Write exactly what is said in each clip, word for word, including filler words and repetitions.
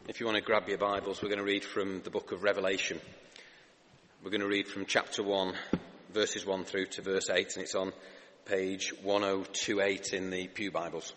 If you want to grab your Bibles, we're going to read from the book of Revelation. We're going to read from chapter one, verses one through to verse eight, and it's on page one oh two eight in the Pew Bibles.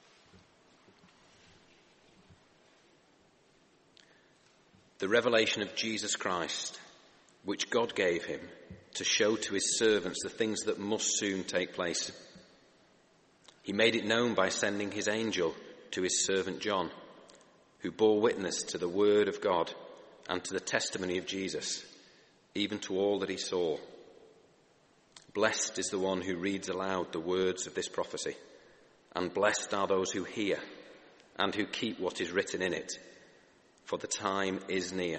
The revelation of Jesus Christ, which God gave him to show to his servants the things that must soon take place. He made it known by sending his angel to his servant John, who bore witness to the word of God and to the testimony of Jesus, even to all that he saw. Blessed is the one who reads aloud the words of this prophecy, and blessed are those who hear and who keep what is written in it, for the time is near.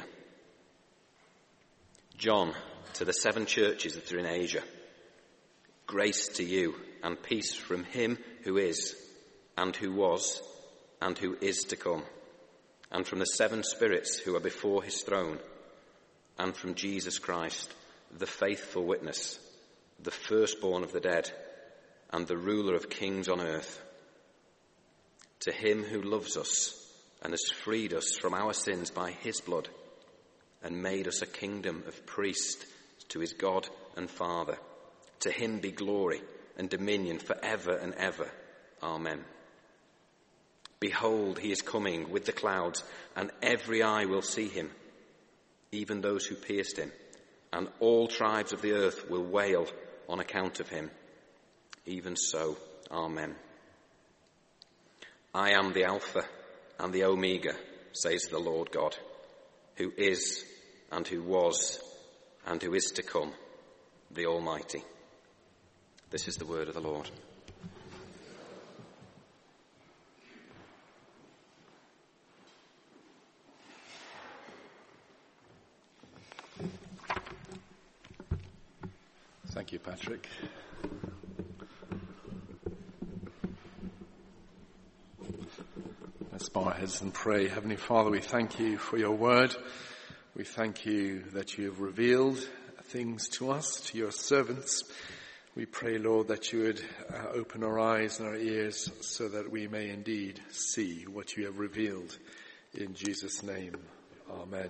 John, to the seven churches that are in Asia, grace to you and peace from him who is, and who was, and who is to come, and from the seven spirits who are before his throne, and from Jesus Christ, the faithful witness, the firstborn of the dead, and the ruler of kings on earth. To him who loves us and has freed us from our sins by his blood, and made us a kingdom of priests to his God and Father. To him be glory and dominion forever and ever. Amen. Behold, he is coming with the clouds, and every eye will see him, even those who pierced him, and all tribes of the earth will wail on account of him. Even so, Amen. I am the Alpha and the Omega, says the Lord God, who is and who was and who is to come, the Almighty. This is the word of the Lord. Thank you, Patrick. Let's bow our heads and pray. Heavenly Father, we thank you for your word. We thank you that you have revealed things to us, to your servants. We pray, Lord, that you would uh, open our eyes and our ears so that we may indeed see what you have revealed. In Jesus' name, Amen.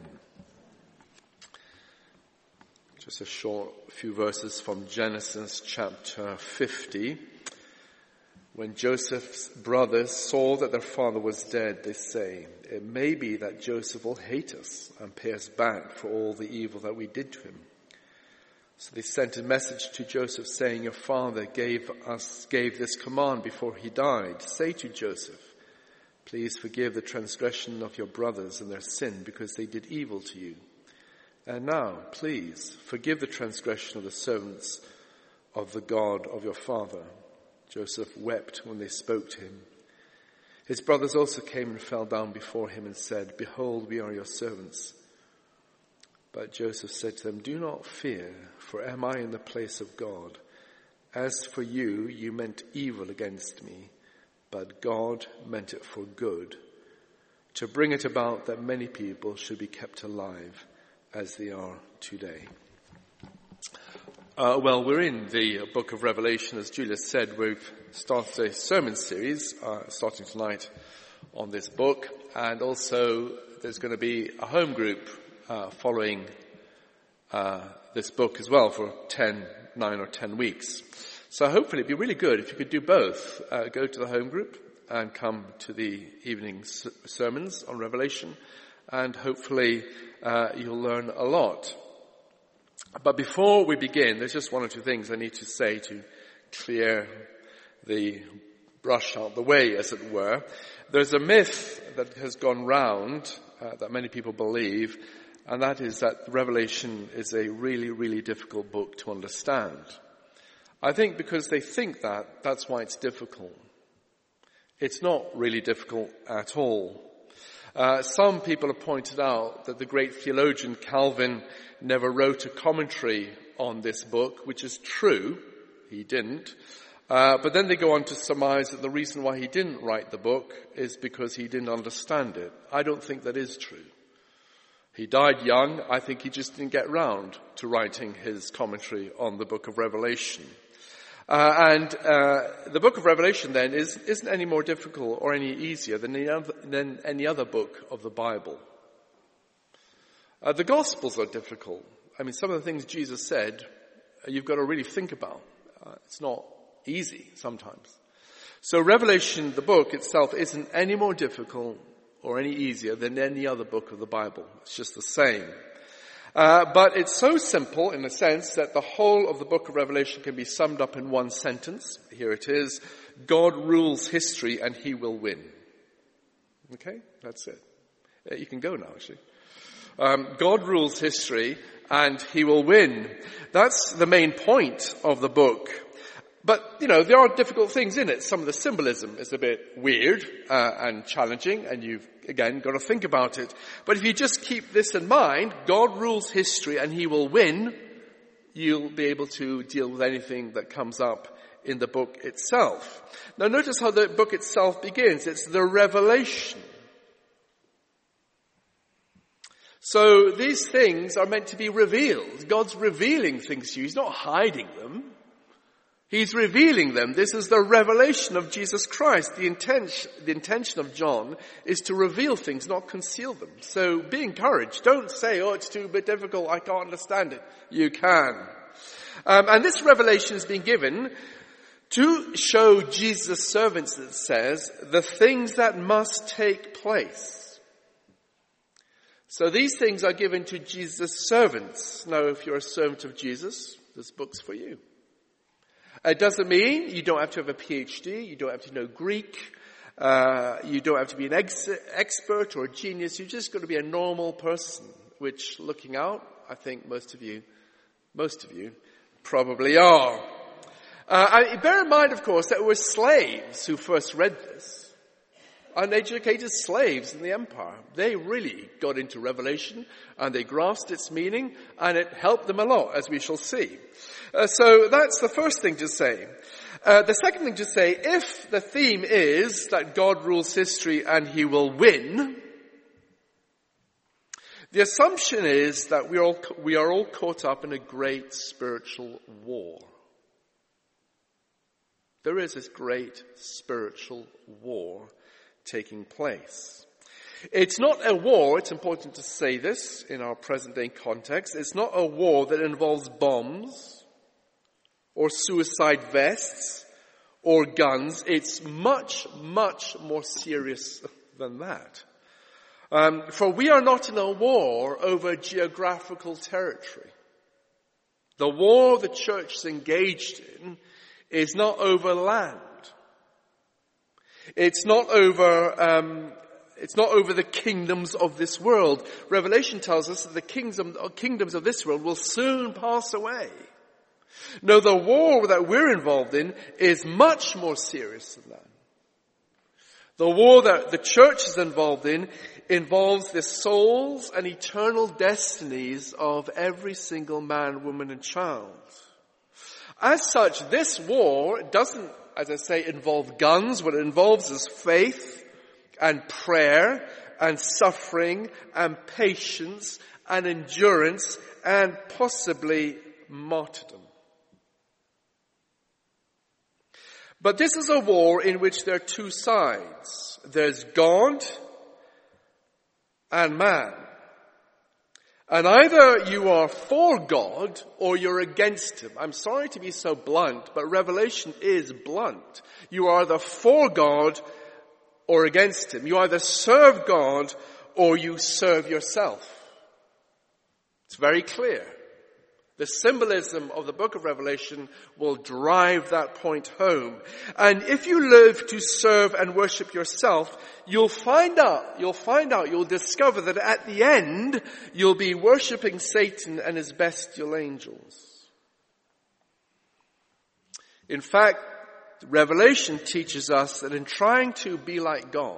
Just a short few verses from Genesis chapter fifty. When Joseph's brothers saw that their father was dead, they say, "It may be that Joseph will hate us and pay us back for all the evil that we did to him." So they sent a message to Joseph saying, "Your father gave us, gave this command before he died. Say to Joseph, please forgive the transgression of your brothers and their sin because they did evil to you. And now, please, forgive the transgression of the servants of the God of your father." Joseph wept when they spoke to him. His brothers also came and fell down before him and said, "Behold, we are your servants." But Joseph said to them, "Do not fear, for am I in the place of God? As for you, you meant evil against me, but God meant it for good, to bring it about that many people should be kept alive as they are today." Uh, well, we're in the book of Revelation. As Julia said, we've started a sermon series uh, starting tonight on this book, and also there's going to be a home group uh, following uh, this book as well for ten, nine or ten weeks. So hopefully it'd be really good if you could do both. Uh, go to the home group and come to the evening s- sermons on Revelation, and hopefully uh, you'll learn a lot. But before we begin, there's just one or two things I need to say to clear the brush out the way, as it were. There's a myth that has gone round uh, that many people believe, and that is that Revelation is a really, really difficult book to understand. I think because they think that, that's why it's difficult. It's not really difficult at all. Uh, some people have pointed out that the great theologian Calvin never wrote a commentary on this book, which is true. He didn't. Uh, but then they go on to surmise that the reason why he didn't write the book is because he didn't understand it. I don't think that is true. He died young. I think he just didn't get round to writing his commentary on the book of Revelation. Uh, and uh, the book of Revelation then is, isn't any more difficult or any easier than any other, than any other book of the Bible. Uh, the Gospels are difficult. I mean, some of the things Jesus said, uh, you've got to really think about. Uh, it's not easy sometimes. So Revelation, the book itself, isn't any more difficult or any easier than any other book of the Bible. It's just the same. Uh, but it's so simple in a sense that the whole of the book of Revelation can be summed up in one sentence. Here it is. God rules history and he will win. Okay? That's it. Uh, you can go now, actually. Um, God rules history and he will win. That's the main point of the book. But, you know, there are difficult things in it. Some of the symbolism is a bit weird uh, and challenging, and you've, again, got to think about it. But if you just keep this in mind, God rules history and he will win, you'll be able to deal with anything that comes up in the book itself. Now notice how the book itself begins. It's the revelation. So these things are meant to be revealed. God's revealing things to you. He's not hiding them. He's revealing them. This is the revelation of Jesus Christ. The intention, the intention of John is to reveal things, not conceal them. So be encouraged. Don't say, oh, it's too bit difficult, I can't understand it. You can. Um, and this revelation is being given to show Jesus' servants, it says, the things that must take place. So these things are given to Jesus' servants. Now, if you're a servant of Jesus, this book's for you. It doesn't mean you don't have to have a P H D, you don't have to know Greek, uh, you don't have to be an ex- expert or a genius, you've just got to be a normal person, which, looking out, I think most of you, most of you probably are. Uh, I, bear in mind, of course, that it was slaves who first read this. Uneducated slaves in the empire. They really got into Revelation and they grasped its meaning and it helped them a lot, as we shall see. Uh, so that's the first thing to say. Uh, the second thing to say, if the theme is that God rules history and he will win, the assumption is that we are all, we are all caught up in a great spiritual war. There is this great spiritual war taking place. It's not a war, it's important to say this in our present day context, it's not a war that involves bombs or suicide vests or guns. It's much, much more serious than that. Um, for we are not in a war over geographical territory. The war the church is engaged in is not over land. It's not over, um, it's not over the kingdoms of this world. Revelation tells us that the kingdom, kingdoms of this world will soon pass away. No, the war that we're involved in is much more serious than that. The war that the church is involved in involves the souls and eternal destinies of every single man, woman, and child. As such, this war doesn't, as I say, involve guns. What it involves is faith and prayer and suffering and patience and endurance and possibly martyrdom. But this is a war in which there are two sides. There's God and man. And either you are for God or you're against him. I'm sorry to be so blunt, but Revelation is blunt. You are either for God or against him. You either serve God or you serve yourself. It's very clear. The symbolism of the book of Revelation will drive that point home. And if you live to serve and worship yourself, you'll find out, you'll find out, you'll discover that at the end, you'll be worshiping Satan and his bestial angels. In fact, Revelation teaches us that in trying to be like God,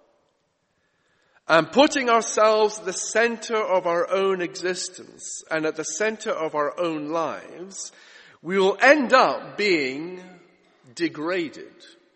and putting ourselves at the center of our own existence and at the center of our own lives, we will end up being degraded.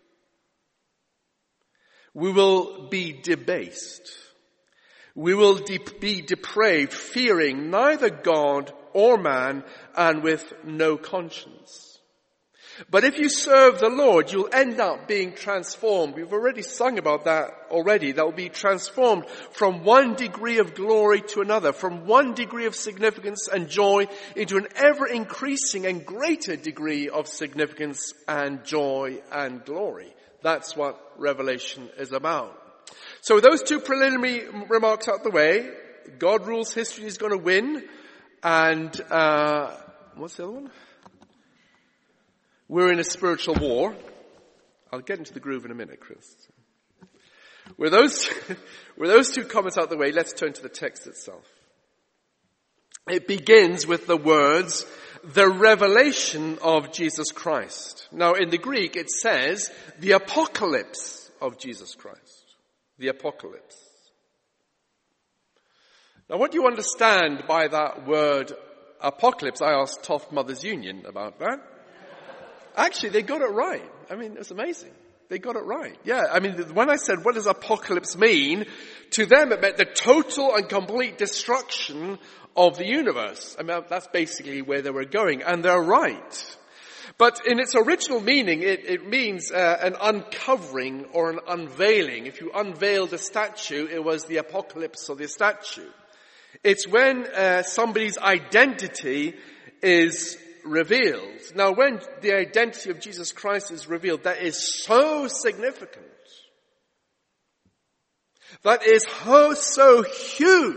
We will be debased. We will de- be depraved, fearing neither God or man, and with no conscience. But if you serve the Lord, you'll end up being transformed. We've already sung about that already. That will be transformed from one degree of glory to another, from one degree of significance and joy into an ever-increasing and greater degree of significance and joy and glory. That's what Revelation is about. So with those two preliminary remarks out the way, God rules history is going to win. And, uh, what's the other one? We're in a spiritual war. I'll get into the groove in a minute, Chris. With those, with those two comments out the way, let's turn to the text itself. It begins with the words, the revelation of Jesus Christ. Now in the Greek it says, the apocalypse of Jesus Christ. The apocalypse. Now what do you understand by that word apocalypse? I asked Toft Mothers Union about that. Actually, they got it right. I mean, it's amazing. They got it right. Yeah, I mean, when I said, what does apocalypse mean? To them, it meant the total and complete destruction of the universe. I mean, that's basically where they were going, and they're right. But in its original meaning, it, it means uh, an uncovering or an unveiling. If you unveiled a statue, it was the apocalypse of the statue. It's when uh, somebody's identity is revealed. Now, when the identity of Jesus Christ is revealed, that is so significant. That is so, so huge.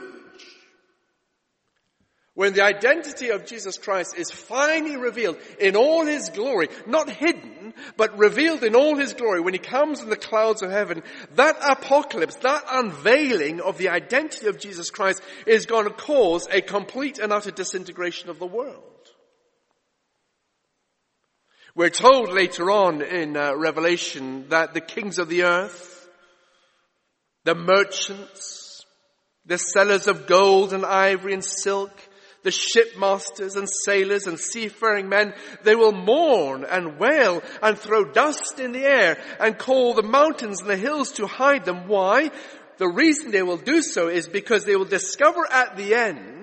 When the identity of Jesus Christ is finally revealed in all his glory, not hidden, but revealed in all his glory, when he comes in the clouds of heaven, that apocalypse, that unveiling of the identity of Jesus Christ is going to cause a complete and utter disintegration of the world. We're told later on in uh, Revelation that the kings of the earth, the merchants, the sellers of gold and ivory and silk, the shipmasters and sailors and seafaring men, they will mourn and wail and throw dust in the air and call the mountains and the hills to hide them. Why? The reason they will do so is because they will discover at the end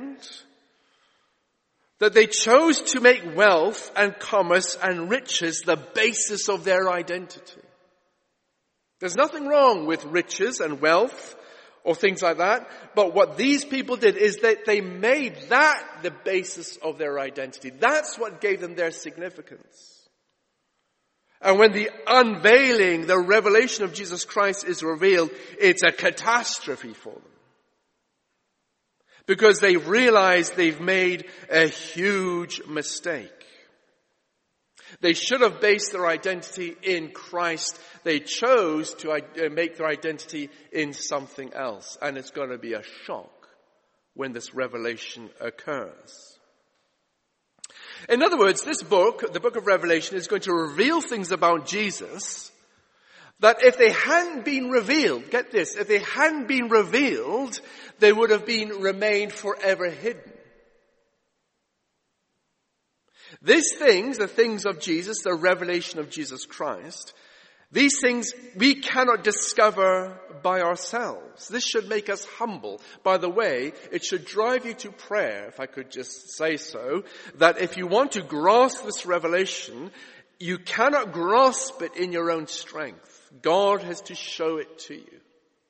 that they chose to make wealth and commerce and riches the basis of their identity. There's nothing wrong with riches and wealth or things like that, but what these people did is that they made that the basis of their identity. That's what gave them their significance. And when the unveiling, the revelation of Jesus Christ is revealed, it's a catastrophe for them. Because they realize they've made a huge mistake. They should have based their identity in Christ. They chose to make their identity in something else. And it's going to be a shock when this revelation occurs. In other words, this book, the book of Revelation, is going to reveal things about Jesus that if they hadn't been revealed, get this, if they hadn't been revealed, they would have been remained forever hidden. These things, the things of Jesus, the revelation of Jesus Christ, these things we cannot discover by ourselves. This should make us humble. By the way, it should drive you to prayer, if I could just say so, that if you want to grasp this revelation, you cannot grasp it in your own strength. God has to show it to you.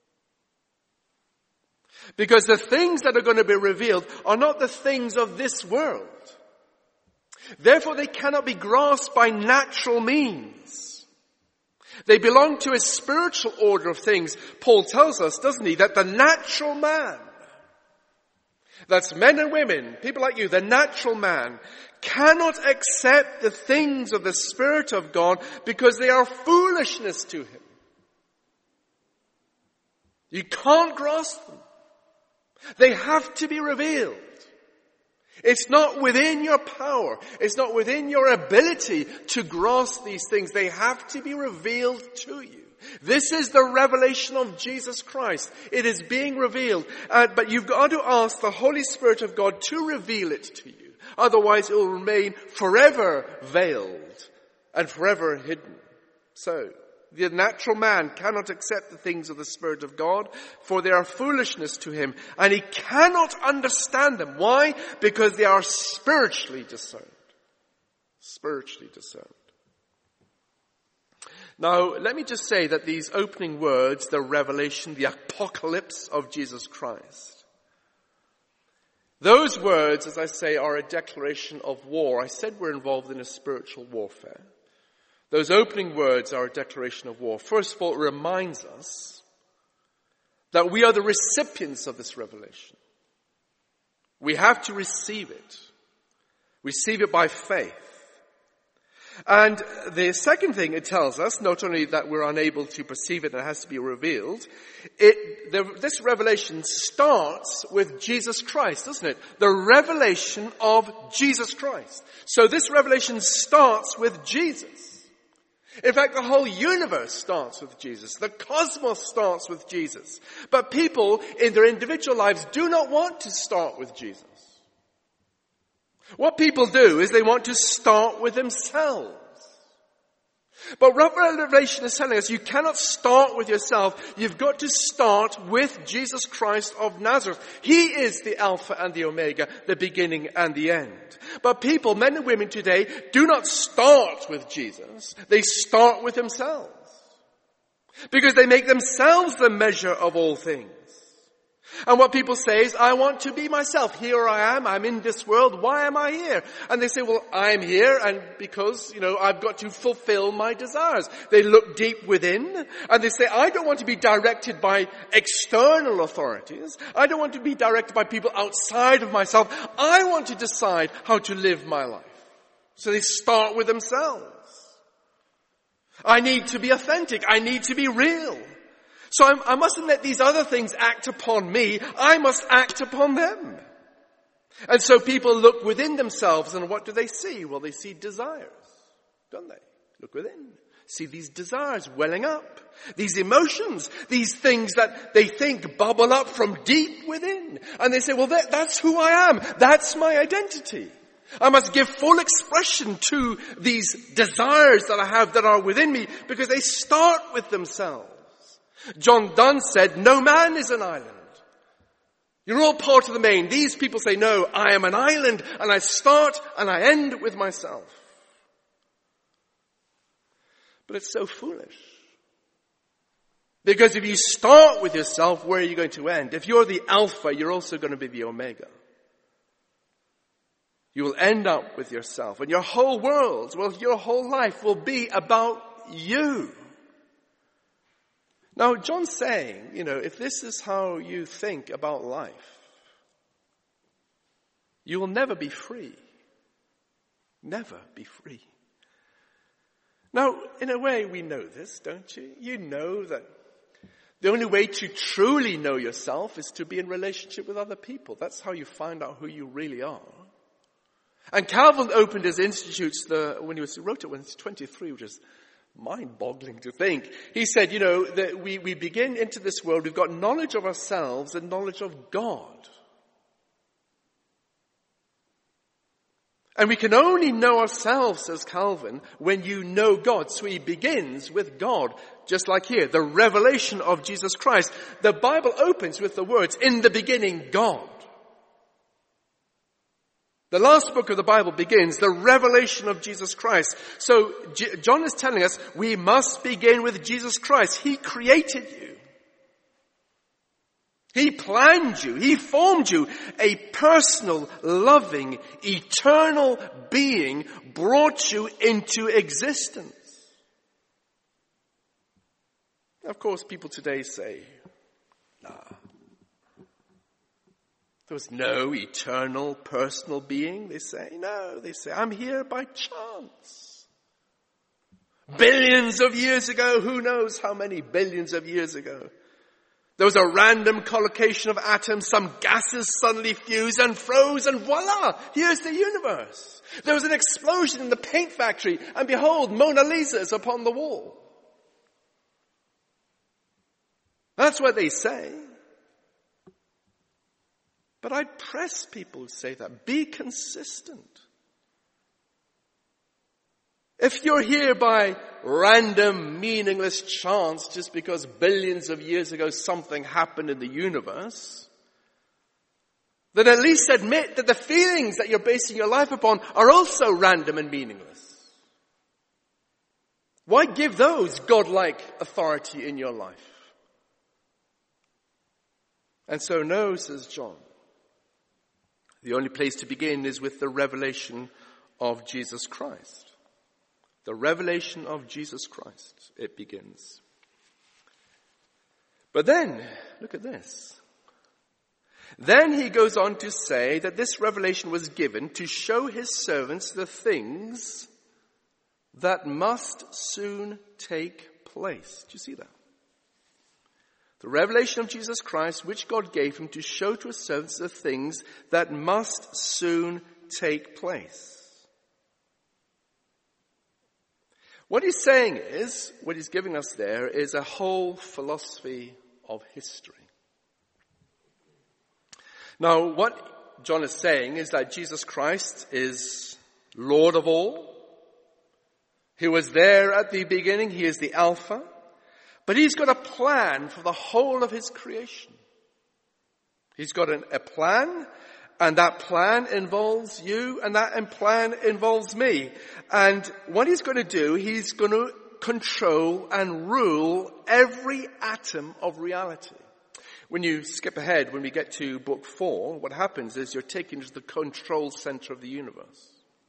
Because the things that are going to be revealed are not the things of this world. Therefore, they cannot be grasped by natural means. They belong to a spiritual order of things. Paul tells us, doesn't he, that the natural man, that's men and women, people like you, the natural man, cannot accept the things of the Spirit of God because they are foolishness to him. You can't grasp them. They have to be revealed. It's not within your power. It's not within your ability to grasp these things. They have to be revealed to you. This is the revelation of Jesus Christ. It is being revealed. Uh, but you've got to ask the Holy Spirit of God to reveal it to you. Otherwise it will remain forever veiled and forever hidden. So, the natural man cannot accept the things of the Spirit of God, for they are foolishness to him, and he cannot understand them. Why? Because they are spiritually discerned. Spiritually discerned. Now, let me just say that these opening words, the revelation, the apocalypse of Jesus Christ, those words, as I say, are a declaration of war. I said we're involved in a spiritual warfare. Those opening words are a declaration of war. First of all, it reminds us that we are the recipients of this revelation. We have to receive it. Receive it by faith. And the second thing it tells us, not only that we're unable to perceive it and it has to be revealed, it, the, this revelation starts with Jesus Christ, doesn't it? The revelation of Jesus Christ. So this revelation starts with Jesus. In fact, the whole universe starts with Jesus. The cosmos starts with Jesus. But people in their individual lives do not want to start with Jesus. What people do is they want to start with themselves. But Revelation is telling us you cannot start with yourself. You've got to start with Jesus Christ of Nazareth. He is the Alpha and the Omega, the beginning and the end. But people, men and women today, do not start with Jesus. They start with themselves. Because they make themselves the measure of all things. And what people say is, I want to be myself. Here I am. I'm in this world. Why am I here? And they say, well, I'm here and because, you know, I've got to fulfill my desires. They look deep within and they say, I don't want to be directed by external authorities. I don't want to be directed by people outside of myself. I want to decide how to live my life. So they start with themselves. I need to be authentic. I need to be real. So I'm, I mustn't let these other things act upon me. I must act upon them. And so people look within themselves and what do they see? Well, they see desires, don't they? Look within. See these desires welling up. These emotions. These things that they think bubble up from deep within. And they say, well, that, that's who I am. That's my identity. I must give full expression to these desires that I have that are within me because they start with themselves. John Donne said, no man is an island. You're all part of the main. These people say, no, I am an island and I start and I end with myself. But it's so foolish. Because if you start with yourself, where are you going to end? If you're the Alpha, you're also going to be the Omega. You will end up with yourself and your whole world, well, your whole life will be about you. Now, John's saying, you know, if this is how you think about life, you will never be free. Never be free. Now, in a way, we know this, don't you? You know that the only way to truly know yourself is to be in relationship with other people. That's how you find out who you really are. And Calvin opened his institutes the, when he was, wrote it when he was twenty-three, which is mind-boggling to think. He said, you know, that we, we begin into this world, we've got knowledge of ourselves and knowledge of God. And we can only know ourselves, says Calvin, when you know God. So he begins with God, just like here, the revelation of Jesus Christ. The Bible opens with the words, in the beginning, God. The last book of the Bible begins, the revelation of Jesus Christ. So J- John is telling us we must begin with Jesus Christ. He created you. He planned you. He formed you. A personal, loving, eternal being brought you into existence. Of course, people today say, nah. There was no eternal personal being, they say. No, they say, I'm here by chance. Billions of years ago, who knows how many billions of years ago. There was a random collocation of atoms, some gases suddenly fused and froze and voila, here's the universe. There was an explosion in the paint factory and behold, Mona Lisa is upon the wall. That's what they say. But I press people who say that. Be consistent. If you're here by random, meaningless chance, just because billions of years ago something happened in the universe, then at least admit that the feelings that you're basing your life upon are also random and meaningless. Why give those godlike authority in your life? And so no, says John. The only place to begin is with the revelation of Jesus Christ. The revelation of Jesus Christ, it begins. But then, look at this. Then he goes on to say that this revelation was given to show his servants the things that must soon take place. Do you see that? The revelation of Jesus Christ, which God gave him to show to his servants the things that must soon take place. What he's saying is, what he's giving us there is a whole philosophy of history. Now, what John is saying is that Jesus Christ is Lord of all. He was there at the beginning. He is the Alpha. But he's got a plan for the whole of his creation. He's got an, a plan, and that plan involves you, and that plan involves me. And what he's going to do, he's going to control and rule every atom of reality. When you skip ahead, when we get to book four, what happens is you're taken to the control center of the universe.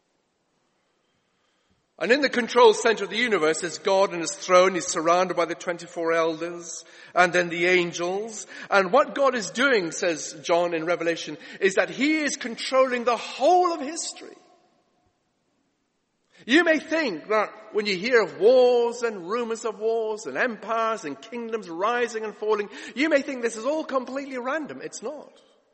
And in the control center of the universe is God on his throne. He's surrounded by the twenty-four elders and then the angels. And what God is doing, says John in Revelation, is that he is controlling the whole of history. You may think that when you hear of wars and rumors of wars and empires and kingdoms rising and falling, you may think this is all completely random. It's not.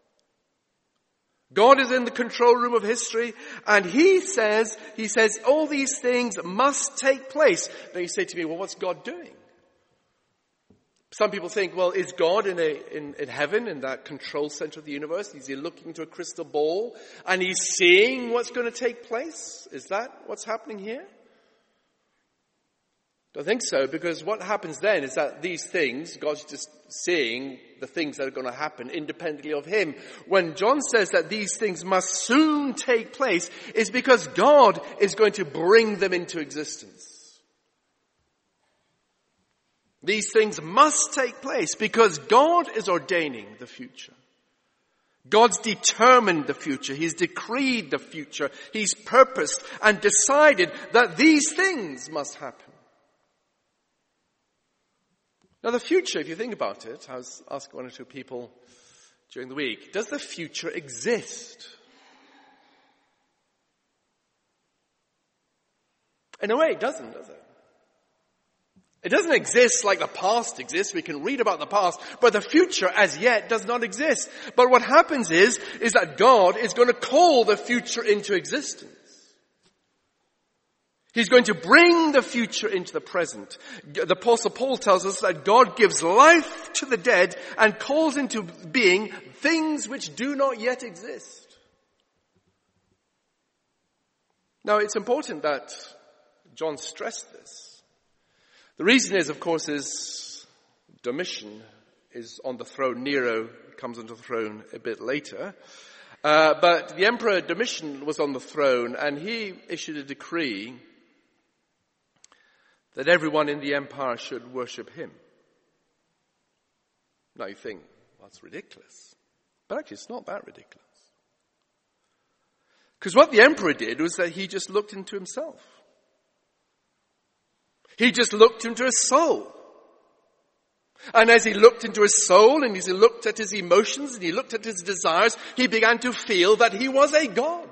God is in the control room of history, and he says, he says, all these things must take place. Then you say to me, well, what's God doing? Some people think, well, is God in, a, in, in heaven, in that control center of the universe? Is he looking into a crystal ball, and he's seeing what's going to take place? Is that what's happening here? I don't think so, because what happens then is that these things, God's just seeing the things that are going to happen independently of him. When John says that these things must soon take place, it's because God is going to bring them into existence. These things must take place because God is ordaining the future. God's determined the future. He's decreed the future. He's purposed and decided that these things must happen. Now the future, if you think about it, I was asking one or two people during the week, does the future exist? In a way it doesn't, does it? It doesn't exist like the past exists. We can read about the past, but the future as yet does not exist. But what happens is, is that God is going to call the future into existence. He's going to bring the future into the present. The Apostle Paul tells us that God gives life to the dead and calls into being things which do not yet exist. Now, it's important that John stressed this. The reason is, of course, is Domitian is on the throne. Nero comes onto the throne a bit later. Uh, but the Emperor Domitian was on the throne, and he issued a decree that everyone in the empire should worship him. Now you think, well, that's ridiculous. But actually it's not that ridiculous. Because what the emperor did was that he just looked into himself. He just looked into his soul. And as he looked into his soul and as he looked at his emotions and he looked at his desires, he began to feel that he was a god.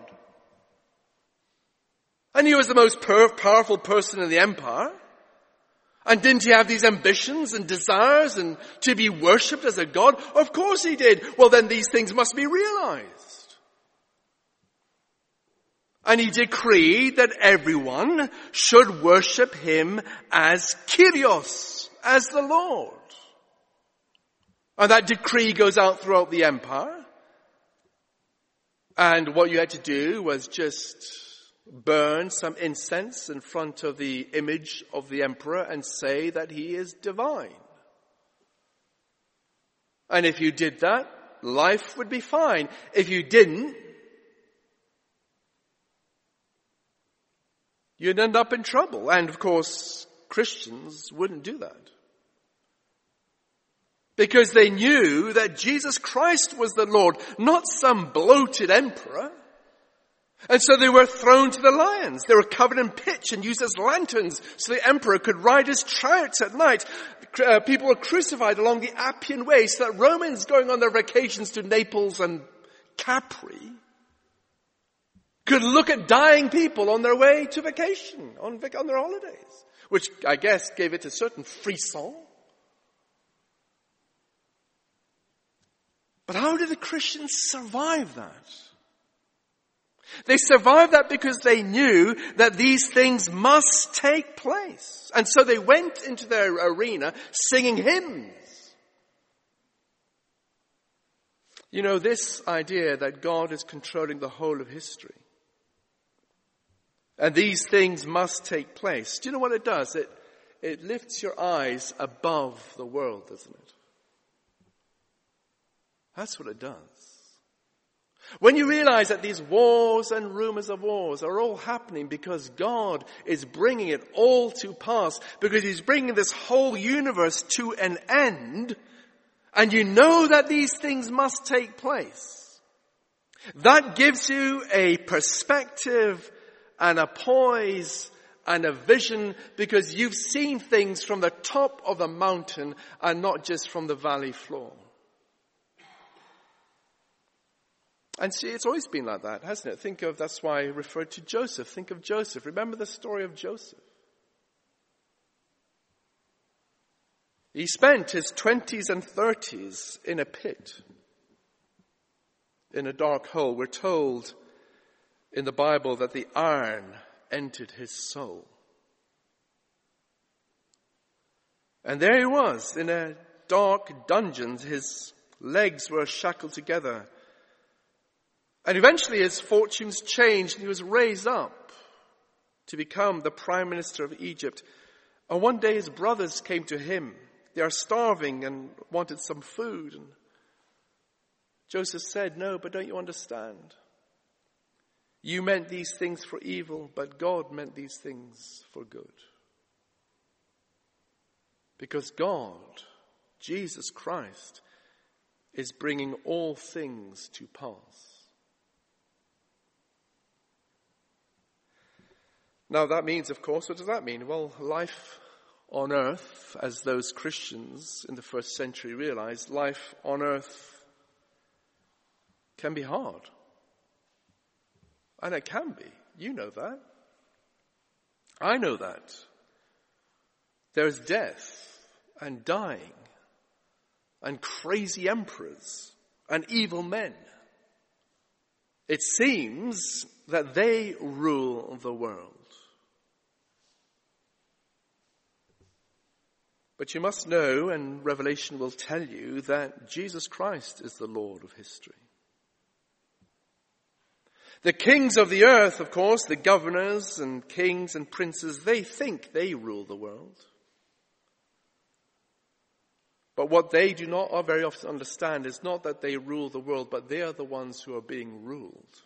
And he was the most powerful person in the empire. And didn't he have these ambitions and desires and to be worshipped as a god? Of course he did. Well, then these things must be realized. And he decreed that everyone should worship him as Kyrios, as the Lord. And that decree goes out throughout the empire. And what you had to do was just burn some incense in front of the image of the emperor and say that he is divine. And if you did that, life would be fine. If you didn't, you'd end up in trouble. And of course, Christians wouldn't do that. Because they knew that Jesus Christ was the Lord, not some bloated emperor. And so they were thrown to the lions. They were covered in pitch and used as lanterns so the emperor could ride his chariots at night. Uh, people were crucified along the Appian Way so that Romans going on their vacations to Naples and Capri could look at dying people on their way to vacation, on, on their holidays, which I guess gave it a certain frisson. But how did the Christians survive that? They survived that because they knew that these things must take place. And so they went into their arena singing hymns. You know, this idea that God is controlling the whole of history, and these things must take place. Do you know what it does? It, it lifts your eyes above the world, doesn't it? That's what it does. When you realize that these wars and rumors of wars are all happening because God is bringing it all to pass, because he's bringing this whole universe to an end, and you know that these things must take place, that gives you a perspective and a poise and a vision, because you've seen things from the top of the mountain and not just from the valley floor. And see, it's always been like that, hasn't it? Think of, that's why I referred to Joseph. Think of Joseph. Remember the story of Joseph. He spent his twenties and thirties in a pit, in a dark hole. We're told in the Bible that the iron entered his soul. And there he was, in a dark dungeon. His legs were shackled together. And eventually his fortunes changed and he was raised up to become the prime minister of Egypt. And one day his brothers came to him. They are starving and wanted some food. And Joseph said, "No, but don't you understand? You meant these things for evil, but God meant these things for good." Because God, Jesus Christ, is bringing all things to pass. Now that means, of course, what does that mean? Well, life on earth, as those Christians in the first century realized, life on earth can be hard. And it can be. You know that. I know that. There's death and dying and crazy emperors and evil men. It seems that they rule the world. But you must know, and Revelation will tell you, that Jesus Christ is the Lord of history. The kings of the earth, of course, the governors and kings and princes, they think they rule the world. But what they do not very often understand is not that they rule the world, but they are the ones who are being ruled.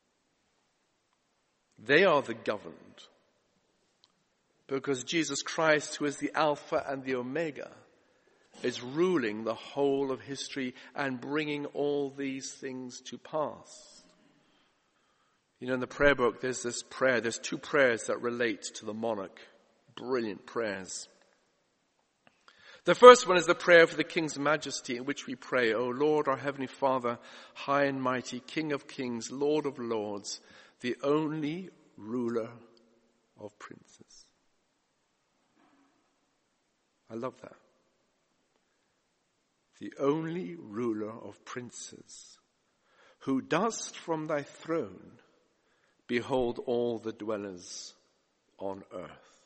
They are the governed. Because Jesus Christ, who is the Alpha and the Omega, is ruling the whole of history and bringing all these things to pass. You know, in the prayer book, there's this prayer, there's two prayers that relate to the monarch. Brilliant prayers. The first one is the prayer for the King's Majesty, in which we pray, "O Lord, our Heavenly Father, high and mighty, King of kings, Lord of lords, the only ruler of princes." I love that. The only ruler of princes, who dost from thy throne behold all the dwellers on earth.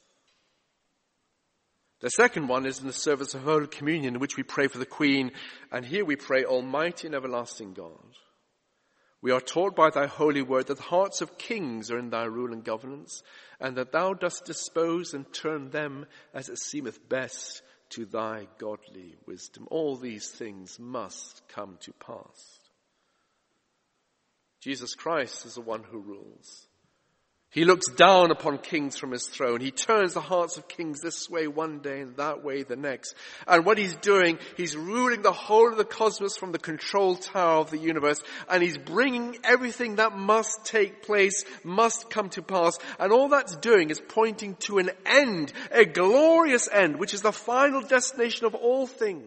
The second one is in the service of Holy Communion, in which we pray for the Queen. And here we pray, "Almighty and everlasting God, we are taught by thy holy word that the hearts of kings are in thy rule and governance, and that thou dost dispose and turn them as it seemeth best to thy godly wisdom." All these things must come to pass. Jesus Christ is the one who rules. He looks down upon kings from his throne. He turns the hearts of kings this way one day and that way the next. And what he's doing, he's ruling the whole of the cosmos from the control tower of the universe. And he's bringing everything that must take place, must come to pass. And all that's doing is pointing to an end, a glorious end, which is the final destination of all things.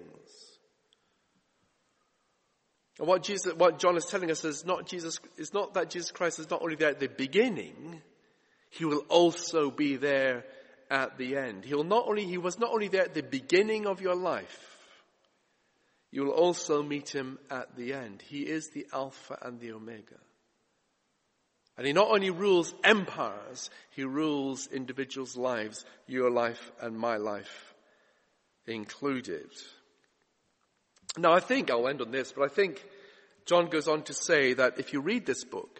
And what Jesus, what John is telling us is not Jesus, is not that Jesus Christ is not only there at the beginning, he will also be there at the end. He will not only, he was not only there at the beginning of your life, you will also meet him at the end. He is the Alpha and the Omega. And he not only rules empires, he rules individuals' lives, your life and my life included. Now I think, I'll end on this, but I think John goes on to say that if you read this book,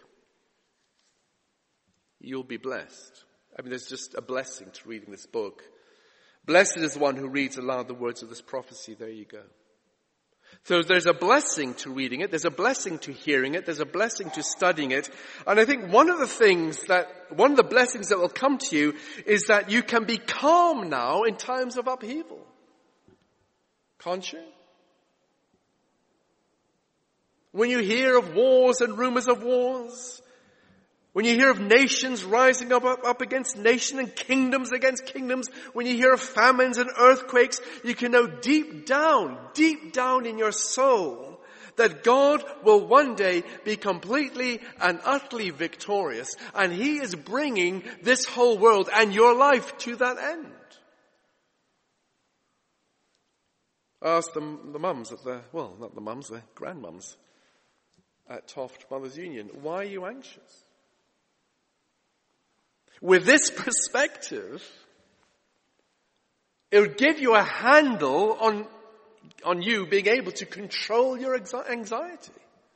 you'll be blessed. I mean, there's just a blessing to reading this book. Blessed is the one who reads aloud the words of this prophecy. There you go. So there's a blessing to reading it. There's a blessing to hearing it. There's a blessing to studying it. And I think one of the things that, one of the blessings that will come to you is that you can be calm now in times of upheaval. Can't you? When you hear of wars and rumors of wars, when you hear of nations rising up, up, up against nation and kingdoms against kingdoms, when you hear of famines and earthquakes, you can know deep down, deep down in your soul that God will one day be completely and utterly victorious. And he is bringing this whole world and your life to that end. I asked the, the mums at the, well, not the mums, the grandmums at Toft Mothers Union, why are you anxious? With this perspective, it would give you a handle on, on you being able to control your anxiety.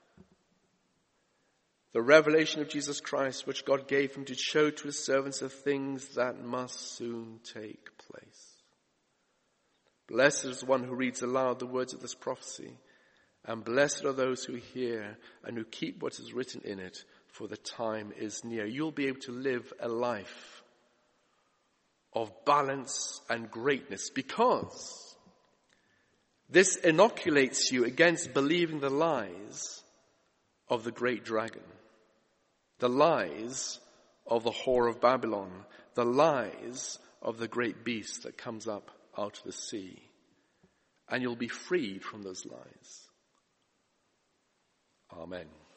The revelation of Jesus Christ, which God gave him to show to his servants the things that must soon take place. Blessed is the one who reads aloud the words of this prophecy, and blessed are those who hear and who keep what is written in it, for the time is near. You'll be able to live a life of balance and greatness because this inoculates you against believing the lies of the great dragon, the lies of the whore of Babylon, the lies of the great beast that comes up out of the sea. And you'll be freed from those lies. Amen.